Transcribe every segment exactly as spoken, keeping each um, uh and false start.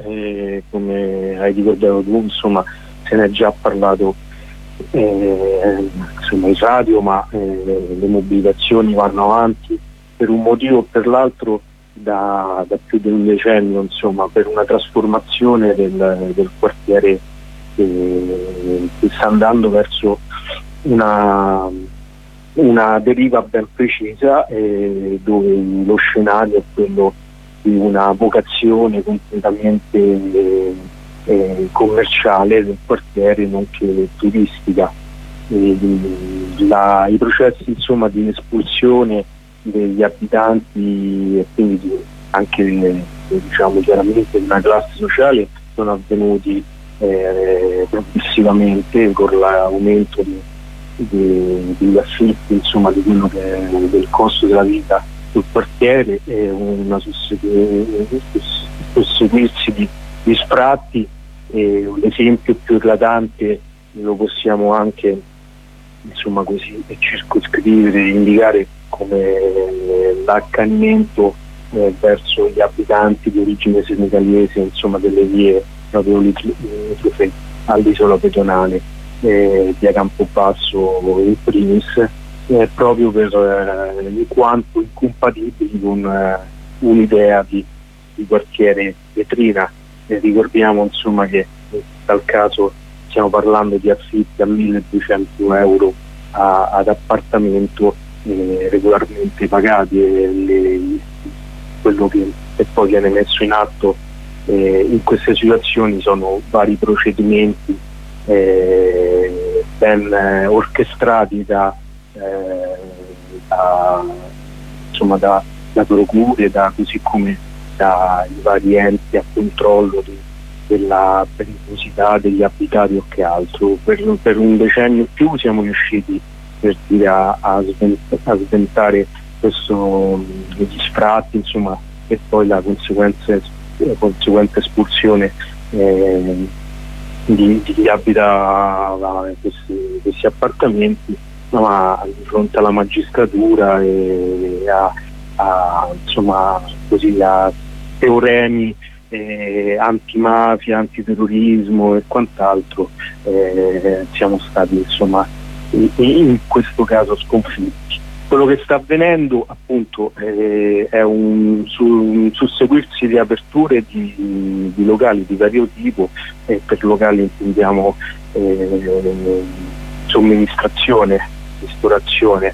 eh, come hai ricordato tu, insomma, se ne è già parlato eh, insomma, in radio, ma eh, le mobilitazioni vanno avanti per un motivo o per l'altro da, da più di un decennio, insomma, per una trasformazione del, del quartiere eh, che sta andando verso una, una deriva ben precisa, eh, dove lo scenario è quello di una vocazione completamente eh, eh, commerciale del quartiere, nonché turistica. E, la, I processi, insomma, di espulsione degli abitanti e quindi anche eh, diciamo chiaramente di una classe sociale sono avvenuti eh, progressivamente con l'aumento di, di, degli affitti, insomma, di quello che è del costo della vita sul quartiere, e una susseguirsi di, di sfratti. E l'esempio più eclatante lo possiamo anche, insomma, così circoscrivere, indicare come l'accanimento eh, verso gli abitanti di origine senegalese, insomma, delle vie proprio limitrofe all'isola pedonale eh, via Campobasso in primis, eh, proprio per eh, in quanto incompatibili con eh, un'idea di, di quartiere vetrina. E ricordiamo, insomma, che in tal caso stiamo parlando di affitti a milleduecento euro a, ad appartamento eh, regolarmente pagati, e le, quello che, che poi viene messo in atto eh, in queste situazioni sono vari procedimenti eh, ben eh, orchestrati da, eh, da, insomma, da, da procure, da, così come dai vari enti a controllo di, della pericolosità degli abitati o che altro. Per, per un decennio più siamo riusciti, per dire, a, a, svent- a sventare questo, gli sfratti, insomma, e poi la conseguenza, la conseguente espulsione eh, di, di chi abita a questi, questi appartamenti, ma di fronte alla magistratura e a, a, insomma, così, a teoremi eh, antimafia, antiterrorismo e quant'altro, eh, siamo stati, insomma, in, in questo caso sconfitti. Quello che sta avvenendo, appunto, eh, è un, su, un susseguirsi di aperture di, di locali di vario tipo, e per locali intendiamo eh, somministrazione, ristorazione,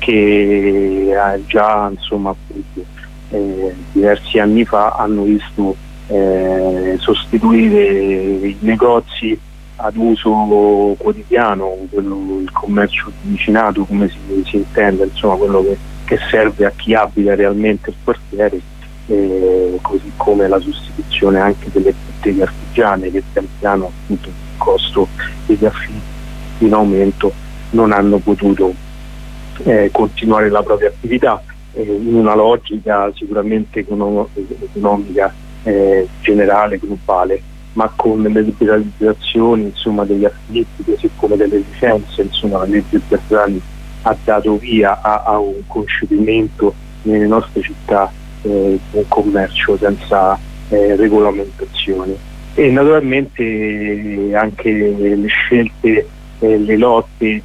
che eh, già, insomma, appunto, eh, diversi anni fa hanno visto eh, sostituire i negozi ad uso quotidiano, quello, il commercio di vicinato, come si, si intende, insomma, quello che, che serve a chi abita realmente il quartiere, eh, così come la sostituzione anche delle botteghe artigiane, che pian piano, appunto, il costo degli affitti in aumento, non hanno potuto eh, continuare la propria attività eh, in una logica sicuramente econom- economica eh, generale, globale, ma con le liberalizzazioni, insomma, degli affitti, così come delle licenze, insomma, la legge Bersani ha dato via a, a un concepimento nelle nostre città eh, un commercio senza eh, regolamentazione. E naturalmente eh, anche le scelte, eh, le lotte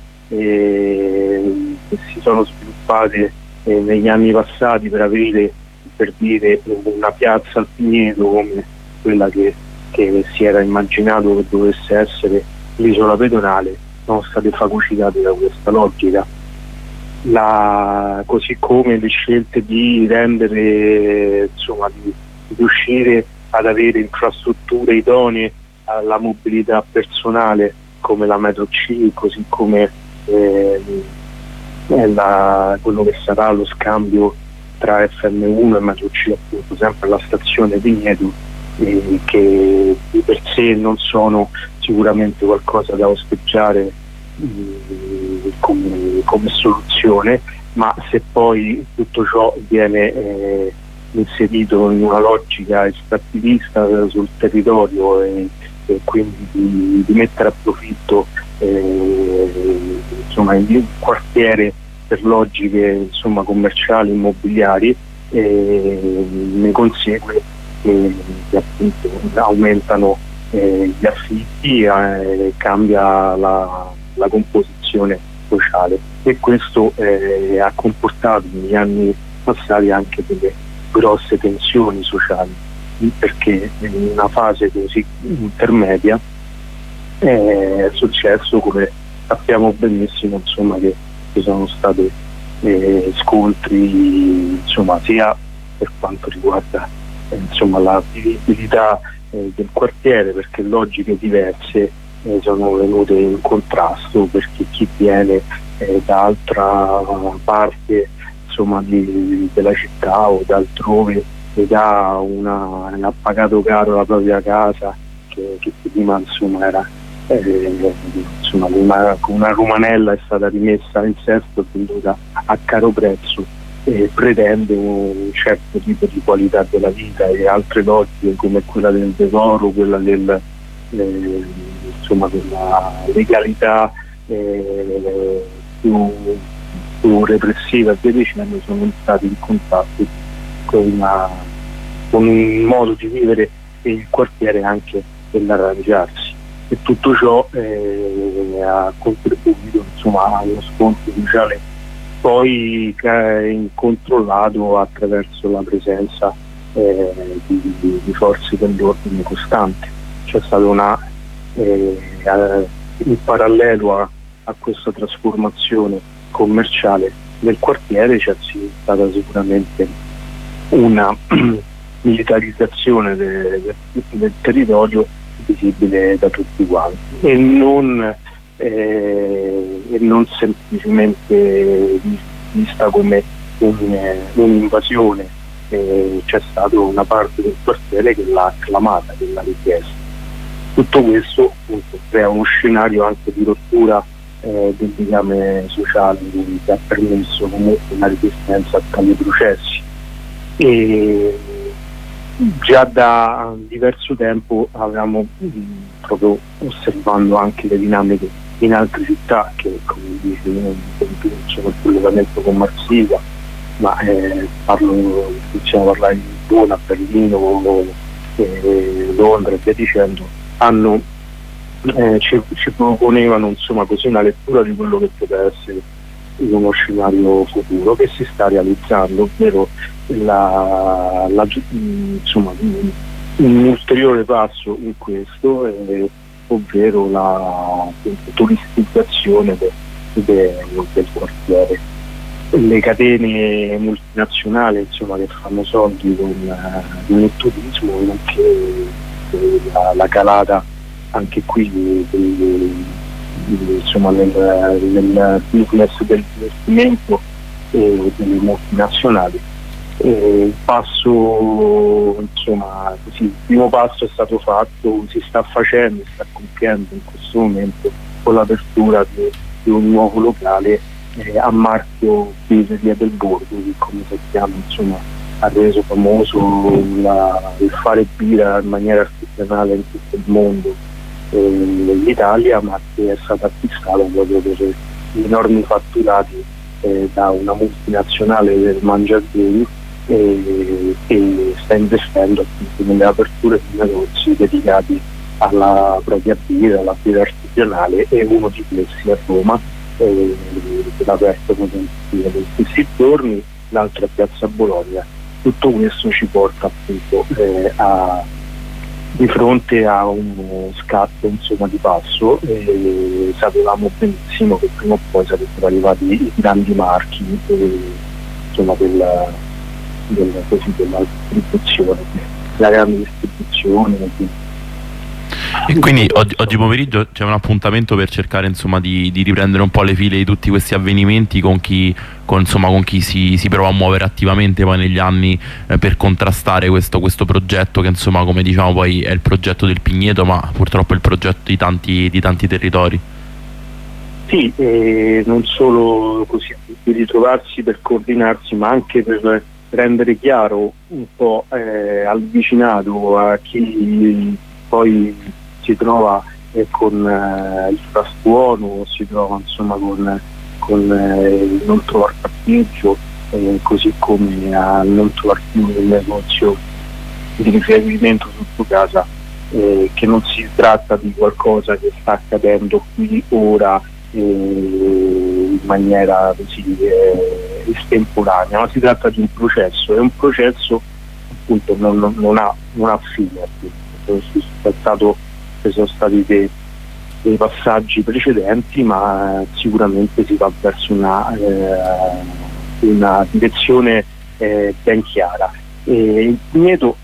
eh, che si sono sviluppate eh, negli anni passati per avere, per dire, una piazza al Pineto come quella che che si era immaginato che dovesse essere l'isola pedonale, sono state fagocitate da questa logica. La, così come le scelte di rendere, insomma, di, di riuscire ad avere infrastrutture idonee alla mobilità personale come la metro C, così come eh, la, quello che sarà lo scambio tra F M uno e metro C, appunto sempre alla stazione Vigneto, Eh, che di per sé non sono sicuramente qualcosa da osteggiare eh, come, come soluzione, ma se poi tutto ciò viene eh, inserito in una logica estrattivista sul territorio e, e quindi di, di mettere a profitto eh, insomma, il quartiere per logiche, insomma, commerciali, immobiliari, eh, ne consegue che, che appunto aumentano eh, gli affitti e eh, cambia la, la composizione sociale, e questo eh, ha comportato negli anni passati anche delle grosse tensioni sociali, perché in una fase così intermedia è successo, come sappiamo benissimo, insomma, che ci sono stati eh, scontri, insomma, sia per quanto riguarda eh, insomma, la vivibilità eh, del quartiere, perché logiche diverse eh, sono venute in contrasto, perché chi viene eh, da altra parte, insomma, di, della città o da altrove ed ha, una, ha pagato caro la propria casa, che, che prima, insomma, era eh, insomma, una, una romanella, è stata rimessa in sesto, venduta a caro prezzo, e pretende un certo tipo di qualità della vita, e altre logiche come quella del tesoro, quella del, eh, insomma, della legalità eh, più, più repressiva e via dicendo, sono stati in contatto con, una, con un modo di vivere il quartiere anche nell'arrangiarsi, e tutto ciò eh, ha contribuito, insomma, allo scontro sociale poi eh, incontrollato attraverso la presenza eh, di, di, di forze dell'ordine costante. C'è stata una eh, in parallelo a, a questa trasformazione commerciale del quartiere c'è stata sicuramente una militarizzazione de, de, del territorio visibile da tutti quanti, e non Eh, e non semplicemente vista come un, eh, un'invasione. Eh, c'è stata una parte del quartiere che l'ha acclamata, che l'ha richiesta. Tutto questo appunto crea uno scenario anche di rottura eh, del legame sociale, che ha permesso comunque una resistenza a tali processi. E già da diverso tempo avevamo mh, proprio osservando anche le dinamiche in altre città che, come dice, sono il collegamento con Marsiglia, ma eh, parlo, possiamo parlare di Lisbona, Berlino, eh, Londra e via dicendo, hanno, eh, ci, ci proponevano, insomma, così una lettura di quello che poteva essere uno scenario futuro che si sta realizzando, ovvero la, la, insomma, un ulteriore passo in questo, eh, ovvero la turistizzazione de, de, del quartiere. Le catene multinazionali, insomma, che fanno soldi con, uh, con il turismo, nonché la, la calata anche qui di, di, di, insomma, nel, nel business del investimento e delle multinazionali. E il passo, insomma, così, il primo passo è stato fatto, si sta facendo, si sta compiendo in questo momento con l'apertura di, di un nuovo locale eh, a marchio Birreria del Borgo, che, come sappiamo, insomma, ha reso famoso la, il fare birra in maniera artigianale in tutto il mondo, eh, l'Italia, ma che è stata acquistata proprio per gli enormi fatturati eh, da una multinazionale del mangiaderi, e che sta investendo appunto nelle aperture di negozi dedicati alla propria birra, alla birra artigianale, e uno di questi a Roma, eh, l'ha aperto in questi giorni, l'altro a Piazza Bologna. Tutto questo ci porta appunto eh, a, di fronte a uno scatto, insomma, di passo, e sapevamo benissimo che prima o poi sarebbero arrivati i grandi marchi eh, insomma, della Della, così, della distribuzione, la grande distribuzione. E quindi oggi, oggi pomeriggio c'è un appuntamento per cercare, insomma, di, di riprendere un po' le file di tutti questi avvenimenti con chi, con, insomma, con chi si, si prova a muovere attivamente poi negli anni eh, per contrastare questo, questo progetto che, insomma, come diciamo, poi è il progetto del Pigneto, ma purtroppo è il progetto di tanti, di tanti territori. Sì, eh, non solo così di ritrovarsi per coordinarsi, ma anche per rendere chiaro un po' eh, al vicinato, a chi poi si trova eh, con eh, il frastuono, si trova, insomma, con, con eh, il non trovare parcheggio, eh, così come a non trovare più il negozio di riferimento su casa, eh, che non si tratta di qualcosa che sta accadendo qui ora eh, in maniera così eh, estemporanea, ma si tratta di un processo, è un processo appunto non, non, non ha, non ha fine, appunto. È stato, ci sono stati dei, dei passaggi precedenti, ma sicuramente si va verso una, eh, una direzione eh, ben chiara. E il Pigneto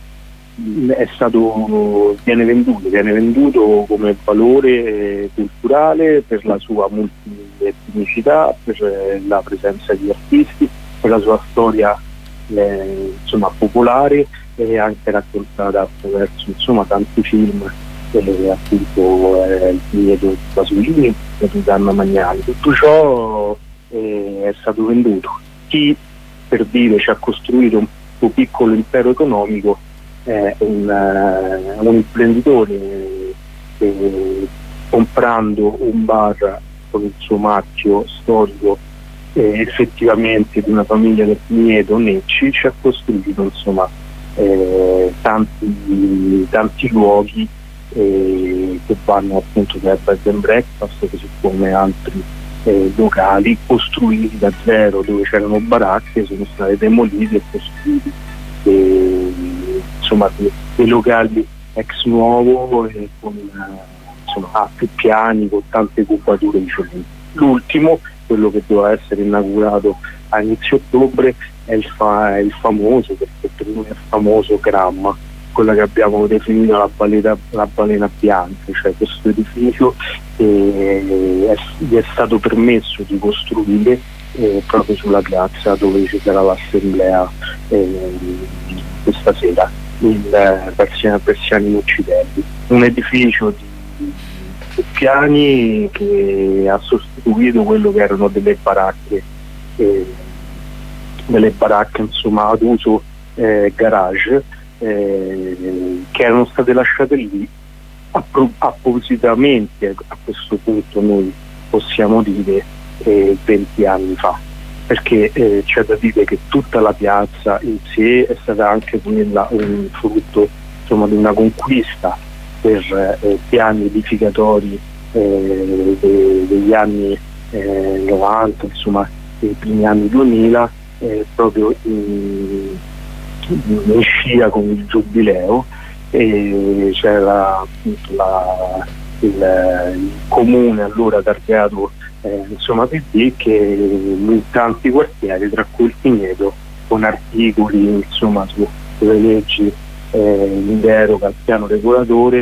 è stato, viene venduto, viene venduto come valore eh, culturale per la sua multietnicità, per eh, la presenza di artisti, per la sua storia eh, insomma, popolare e anche raccontata attraverso insomma, tanti film, eh, appunto eh, il Pigneto di Pasolini e di Anna Magnani. Tutto ciò eh, è stato venduto. Chi, per dire, ci ha costruito un suo piccolo impero economico è un, uh, un imprenditore che comprando un bar con il suo marchio storico eh, effettivamente di una famiglia del Pigneto, Necci, ci ha costruito insomma eh, tanti, tanti luoghi eh, che vanno appunto da bed and breakfast, così come altri eh, locali costruiti da zero, dove c'erano baracche, sono state demolite e costruiti e, insomma dei, dei locali ex nuovo e con insomma, a più piani, con tante cubature differenti. L'ultimo, quello che doveva essere inaugurato a inizio ottobre, è il, fa- è il famoso, perché per noi è famoso, Gramma, quella che abbiamo definito la balena, la balena bianca, cioè questo edificio eh, è, gli è stato permesso di costruire eh, proprio sulla piazza dove ci sarà l'assemblea eh, questa sera, il eh, Persiani, Persiani Occidenti, un edificio di, di piani che ha sostituito quello che erano delle baracche, eh, delle baracche insomma ad uso eh, garage, eh, che erano state lasciate lì appro- appositamente, a questo punto noi possiamo dire eh, venti anni fa, perché eh, c'è da dire che tutta la piazza in sé è stata anche quella un frutto insomma di una conquista per eh, piani edificatori eh, de- degli anni eh, novanta, insomma dei primi anni duemila, eh, proprio in, in scia con il giubileo, e c'era appunto la, il, il comune allora targato eh, insomma P D, che in tanti quartieri, tra cui il Pigneto, con articoli insomma su, sulle leggi eh, in deroga al piano regolatore,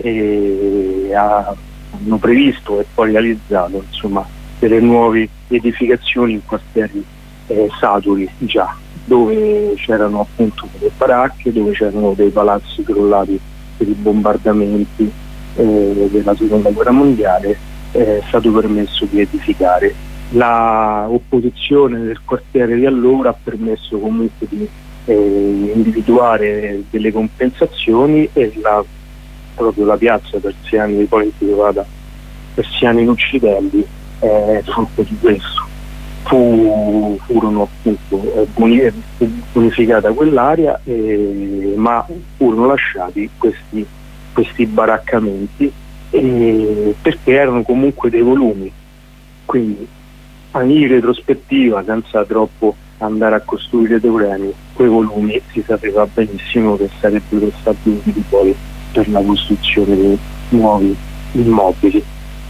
e ha, hanno previsto e poi realizzato insomma delle nuove edificazioni in quartieri eh, saturi già, dove c'erano appunto delle baracche, dove c'erano dei palazzi crollati per i bombardamenti eh, della seconda guerra mondiale. È stato permesso di edificare. La opposizione del quartiere di allora ha permesso comunque di eh, individuare delle compensazioni, e la, proprio la piazza Persiani, poi intitolata Persiani Occidenti, è frutto di questo. Fu, furono appunto eh, bonificata quell'area, eh, ma furono lasciati questi, questi baraccamenti eh, perché erano comunque dei volumi, quindi in retrospettiva, senza troppo andare a costruire teoremi, quei volumi si sapeva benissimo che sarebbero stati utili poi per la costruzione di nuovi immobili.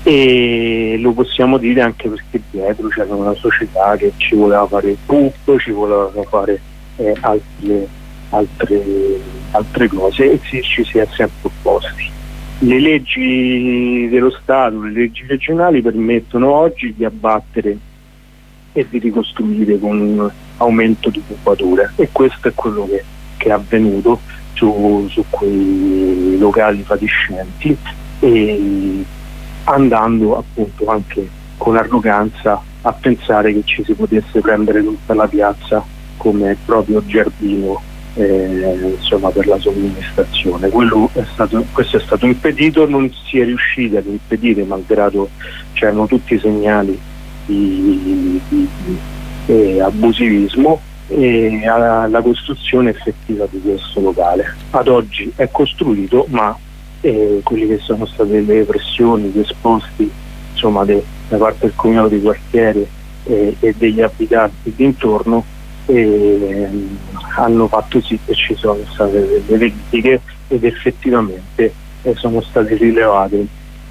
E lo possiamo dire anche perché dietro c'era una società che ci voleva fare tutto, ci voleva fare eh, altre, altre, altre cose, e ci, ci si è sempre opposti. Le leggi dello Stato, le leggi regionali permettono oggi di abbattere e di ricostruire con un aumento di cubatura, e questo è quello che, che è avvenuto su, su quei locali fatiscenti, e andando appunto anche con arroganza a pensare che ci si potesse prendere tutta la piazza come proprio giardino eh, insomma per la somministrazione. Quello è stato, questo è stato impedito, non si è riusciti ad impedire, malgrado c'erano tutti i segnali di, di, di eh, abusivismo, e alla costruzione effettiva di questo locale. Ad oggi è costruito, ma eh, quelle che sono state le pressioni, gli esposti insomma de, da parte del comitato di quartiere eh, e degli abitanti d'intorno eh, hanno fatto sì che ci sono state delle critiche ed effettivamente eh, sono state rilevate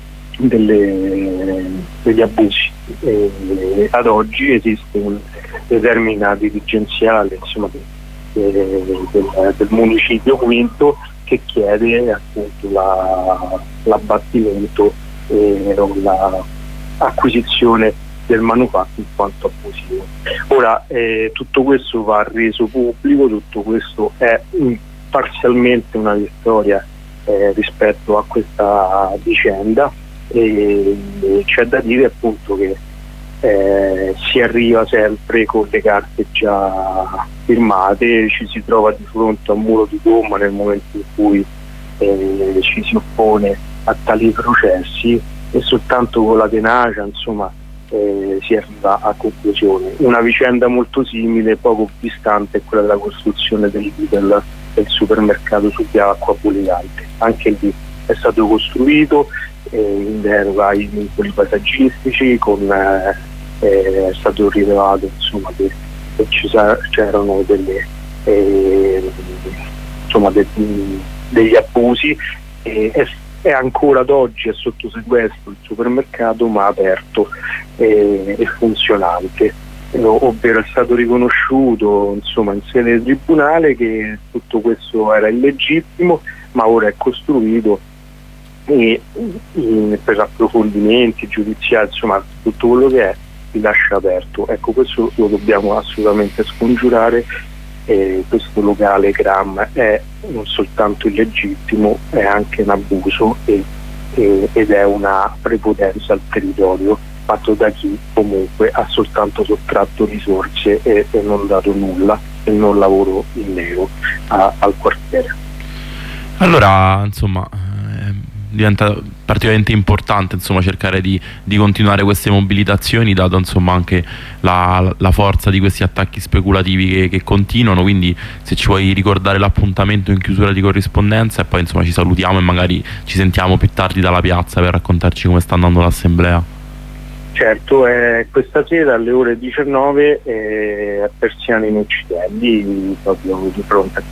delle, degli abusi. Eh, ad oggi esiste un determina dirigenziale insomma, de, de, del, del municipio quinto che chiede appunto la, l'abbattimento e l'acquisizione del manufatto in quanto abusivo. Ora eh, tutto questo va reso pubblico, tutto questo è mh, parzialmente una vittoria eh, rispetto a questa vicenda e, e c'è da dire appunto che Eh, si arriva sempre con le carte già firmate, ci si trova di fronte a un muro di gomma nel momento in cui eh, ci si oppone a tali processi e soltanto con la tenacia insomma eh, si arriva a conclusione. Una vicenda molto simile, poco distante, è quella della costruzione del, del, del supermercato su via Acqua Pulegante. Anche lì è stato costruito eh, in deroga ai vincoli paesaggistici, con eh, è stato rilevato insomma che, che ci sa, c'erano delle, eh, insomma de, degli abusi e è, è ancora ad oggi è sotto sequestro il supermercato ma aperto eh, e funzionante, eh, ovvero è stato riconosciuto insomma in sede di tribunale che tutto questo era illegittimo, ma ora è costruito e in, per approfondimenti giudiziari insomma tutto quello che è si lascia aperto. Ecco, questo lo dobbiamo assolutamente scongiurare. Eh, questo locale Gram è non soltanto illegittimo, è anche un abuso e, e, ed è una prepotenza al territorio fatto da chi comunque ha soltanto sottratto risorse e, e non dato nulla e non lavoro in nero a, al quartiere. Allora insomma eh, diventa particolarmente importante insomma cercare di, di continuare queste mobilitazioni, dato insomma anche la, la forza di questi attacchi speculativi che, che continuano. Quindi se ci vuoi ricordare l'appuntamento in chiusura di corrispondenza e poi insomma ci salutiamo e magari ci sentiamo più tardi dalla piazza per raccontarci come sta andando l'assemblea. Certo, eh, questa sera alle ore diciannove eh, a Persiani in Uccidelli, proprio di fronte a